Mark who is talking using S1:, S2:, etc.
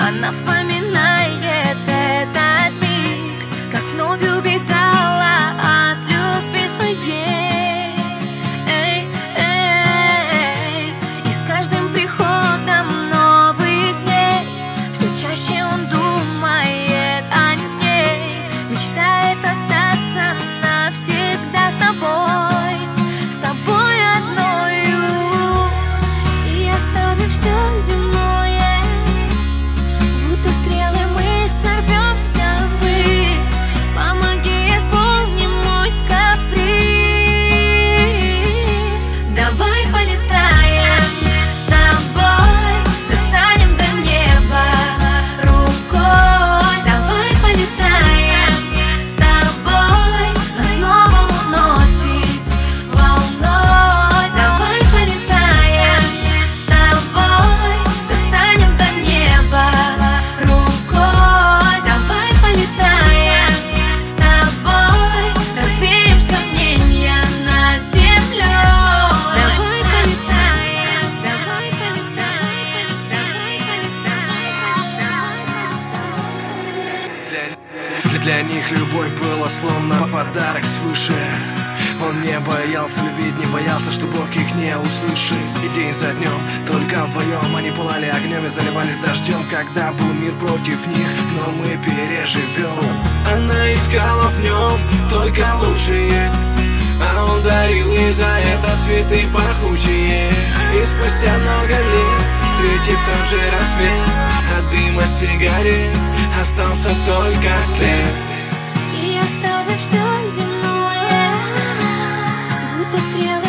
S1: Она вспоминает этот миг, как вновь убегала от любви своей. И с каждым приходом новых дней все чаще он думает о ней, мечтает остаться навсегда с тобой одною. И оставив все земное, будто стрелы мы сорвемся ввысь. Помоги, исполни мой каприз. Давай полетаем с тобой, достанем до неба рукой. Давай полетаем с тобой, нас снова уносит волной. Давай полетаем с тобой, достанем до неба рукой. Давай полетаем с тобой, развеем сомнения над землей. Давай полетаем, давай полетаем, давай полетаем.
S2: Для них любовь была словно подарок свыше. Он не боялся любить, не боялся, что Бог их не услышит. И день за днем, только вдвоем они пылали огнем и заливались дождем, когда был мир против них, но мы переживем. Она искала в нем только лучшее, а он дарил ей за это цветы пахучие. И спустя много лет, встретив тот же рассвет, от дыма сигарет остался только след.
S1: И оставив все земное, будто стрелы